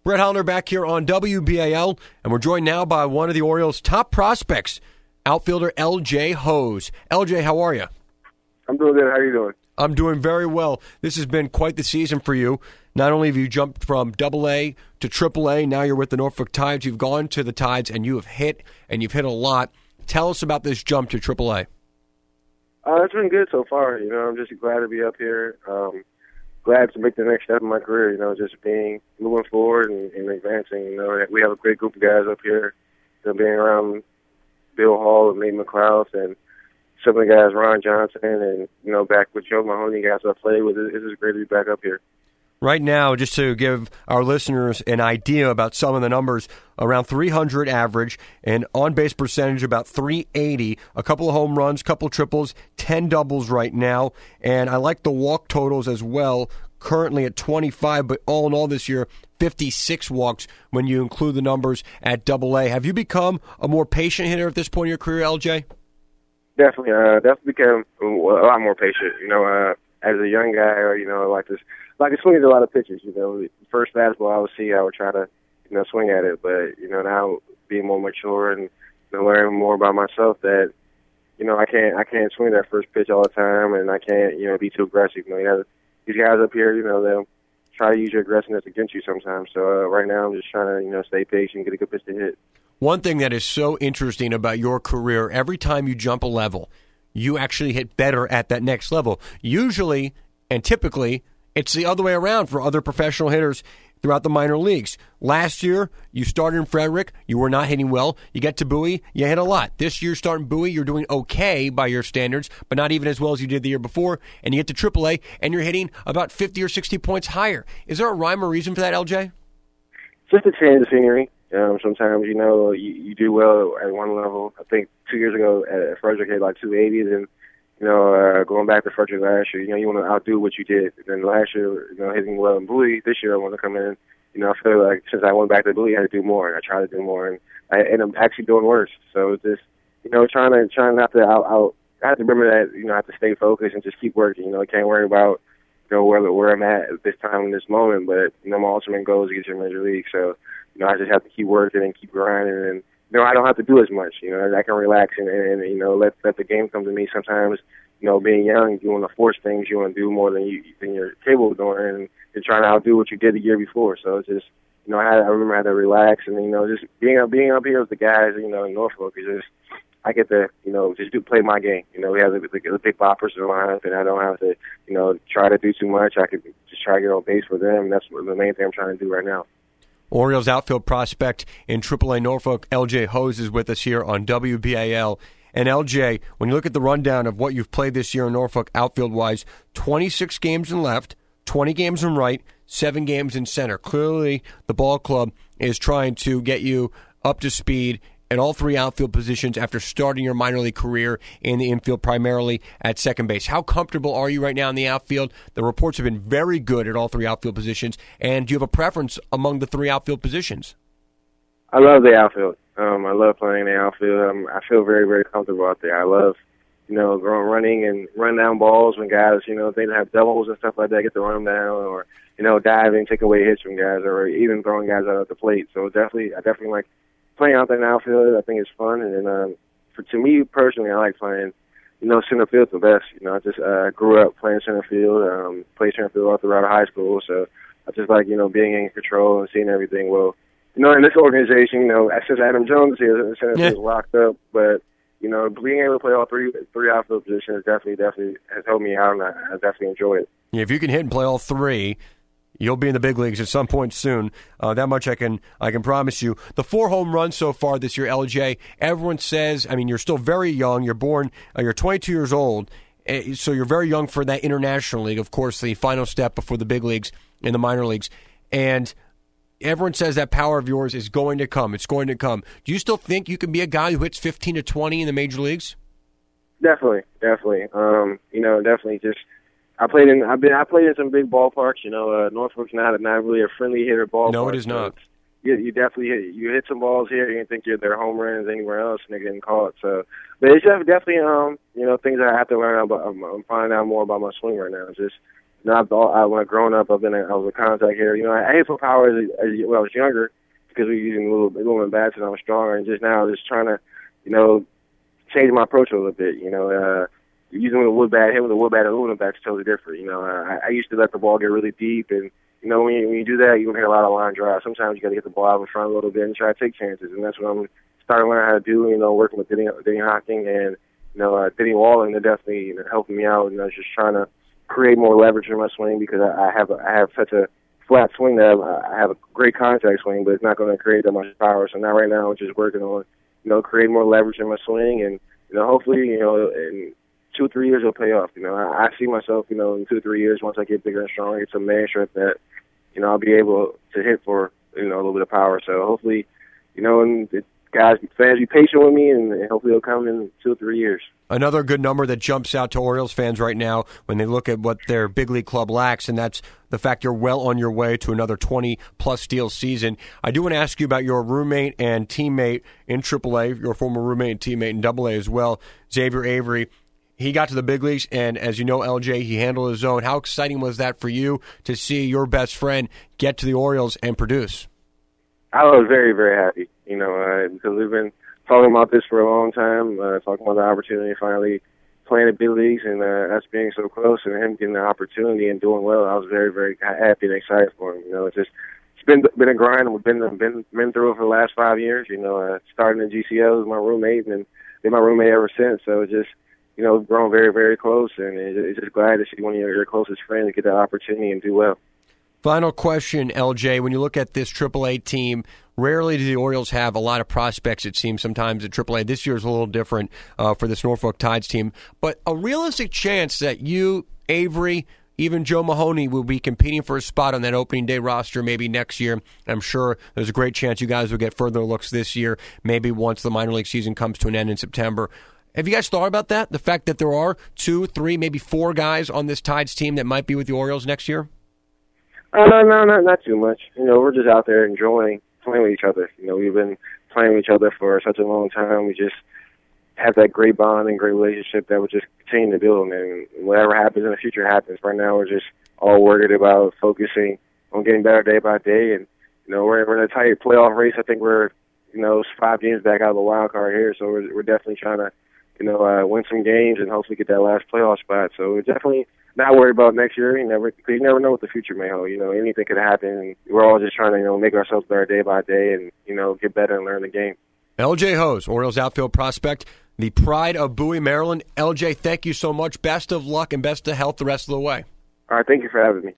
Brett Hollander back here on WBAL, and we're joined now by one of the Orioles' top prospects, outfielder L.J. Hose. L.J., how are you? I'm doing good. How are you doing? I'm doing very well. This has been quite the season for you. Not only have you jumped from AA to AAA, now you're with the Norfolk Tides. You've gone to the Tides, and you have hit, and you've hit a lot. Tell us about this jump to AAA. It's been good so far. I'm just glad to be up here. Glad to make the next step in my career. Just moving forward and advancing. We have a great group of guys up here. Being around Bill Hall and Nate McLeod and some of the guys, Ron Johnson, and back with Joe Mahoney, guys I played with. It is great to be back up here. Right now, just to give our listeners an idea about some of the numbers, around 300 average, and on-base percentage about 380, a couple of home runs, couple triples, 10 doubles right now, and I like the walk totals as well, currently at 25, but all in all this year, 56 walks when you include the numbers at AA. Have you become a more patient hitter at this point in your career, LJ? Definitely become a lot more patient. As a young guy, I like to swing at a lot of pitches. First fastball I would see, I would try to, swing at it. But now being more mature and learning more about myself, that I can't swing that first pitch all the time, and I can't be too aggressive. These guys up here, they'll try to use your aggressiveness against you sometimes. So right now I'm just trying to stay patient, get a good pitch to hit. One thing that is so interesting about your career, every time you jump a level, you actually hit better at that next level. Usually and typically, it's the other way around for other professional hitters throughout the minor leagues. Last year, you started in Frederick. You were not hitting well. You get to Bowie, you hit a lot. This year, starting Bowie, you're doing okay by your standards, but not even as well as you did the year before. And you get to AAA, and you're hitting about 50 or 60 points higher. Is there a rhyme or reason for that, LJ? Just a change of scenery. Sometimes, you do well at one level. I think 2 years ago at Frederick, I hit like 280s, and going back to Frederick last year, you want to outdo what you did. And then last year, hitting well in Bowie. This year, I want to come in. I feel like since I went back to Bowie, I had to do more. I tried to do more, and I'm actually doing worse. So it's just, trying not to I have to remember that, I have to stay focused and just keep working. I can't worry about, where I'm at this time in this moment. But, my ultimate goal is to get to the major league. So, I just have to keep working and keep grinding, and I don't have to do as much. I can relax and let the game come to me. Sometimes, being young, you want to force things. You want to do more than you're capable of doing, and you're trying to outdo what you did the year before. So it's just, I remember I had to relax, and just being up here with the guys, in Norfolk is just, I get to, just play my game. We have the big boppers in the lineup, and I don't have to, try to do too much. I could just try to get on base for them. And that's the main thing I'm trying to do right now. Orioles outfield prospect in AAA Norfolk, L.J. Hose, is with us here on WBAL. And L.J., when you look at the rundown of what you've played this year in Norfolk outfield-wise, 26 games in left, 20 games in right, 7 games in center. Clearly, the ball club is trying to get you up to speed at all 3 outfield positions after starting your minor league career in the infield, primarily at second base. How comfortable are you right now in the outfield? The reports have been very good at all 3 outfield positions. And do you have a preference among the 3 outfield positions? I love the outfield. I love playing the outfield. I feel very, very comfortable out there. I love, running and run down balls when guys, they have doubles and stuff like that, get to run them down, or, diving, take away hits from guys, or even throwing guys out at the plate. So I definitely like playing out there in the outfield. I think it's fun, and to me personally, I like playing, center field the best. I just grew up playing center field, played center field all throughout high school, so I just like, being in control and seeing everything. Well, in this organization, since Adam Jones is here, the center field is locked up, but, being able to play all three outfield positions definitely has helped me out, and I definitely enjoy it. Yeah, if you can hit and play all 3, you'll be in the big leagues at some point soon. That much I can promise you. The 4 home runs so far this year, LJ, everyone says, you're still very young. You're 22 years old, so you're very young for that international league, of course, the final step before the big leagues in the minor leagues. And everyone says that power of yours is going to come. It's going to come. Do you still think you can be a guy who hits 15 to 20 in the major leagues? Definitely. Definitely just, I played in some big ballparks. Norfolk's not really a friendly hitter ballpark. No, it is not. You definitely hit some balls here. You think they're home runs anywhere else, and they're getting caught. So, but it's definitely things that I have to learn about. I'm finding out more about my swing right now. It's just You know, when I grown up, I was a contact hitter. You know, I hit for power when I was younger because we were using a little bit bats and I was stronger. And just now, just trying to, you know, change my approach a little bit. You know, using a wood bat, hitting with a wood bat and aluminum bat's totally different. You know, I used to let the ball get really deep, and you know, when you do that, you're gonna hit a lot of line drives. Sometimes you got to get the ball out in front a little bit and try to take chances, and that's what I'm starting to learn how to do. You know, working with Denny Hocking and Denny Walling, they're definitely helping me out. You know, just trying to create more leverage in my swing because I have such a flat swing that I have a great contact swing, but it's not going to create that much power. So now right now I'm just working on creating more leverage in my swing, and hopefully in 2 or 3 years it'll pay off. I see myself in 2 or 3 years once I get bigger and stronger, get some man strength that I'll be able to hit for a little bit of power. So hopefully and the fans be patient with me, and hopefully it'll come in 2 or 3 years. Another good number that jumps out to Orioles fans right now when they look at what their big league club lacks, and that's the fact you're well on your way to another 20-plus steal season. I do want to ask you about your roommate and teammate in AAA, your former roommate and teammate in AA as well, Xavier Avery. He got to the big leagues, and as you know, LJ, he handled his own. How exciting was that for you to see your best friend get to the Orioles and produce? I was very, very happy, because we've been talking about this for a long time, talking about the opportunity finally playing at big leagues and us being so close and him getting the opportunity and doing well. I was very, very happy and excited for him. It's been a grind. We've been through it for the last 5 years. Starting in GCL with my roommate and been my roommate ever since. So it's just, grown very, very close, and it's just glad to see one of your closest friends get that opportunity and do well. Final question, LJ. When you look at this AAA team, rarely do the Orioles have a lot of prospects, it seems, sometimes at AAA. This year is a little different for this Norfolk Tides team. But a realistic chance that you, Avery, even Joe Mahoney will be competing for a spot on that opening day roster maybe next year. I'm sure there's a great chance you guys will get further looks this year, maybe once the minor league season comes to an end in September. Have you guys thought about that? The fact that there are 2, 3, maybe 4 guys on this Tides team that might be with the Orioles next year? No, not too much. We're just out there enjoying playing with each other. We've been playing with each other for such a long time. We just have that great bond and great relationship that we're just continuing to build. And whatever happens in the future happens. Right now, we're just all worried about focusing on getting better day by day. And we're in a tight playoff race. I think we're 5 games back out of the wild card here, so we're definitely trying to win some games and hopefully get that last playoff spot. So we're definitely not worried about next year. You never know what the future may hold. Anything could happen. We're all just trying to, make ourselves better day by day and, get better and learn the game. LJ Hose, Orioles outfield prospect, the pride of Bowie, Maryland. LJ, thank you so much. Best of luck and best of health the rest of the way. All right, thank you for having me.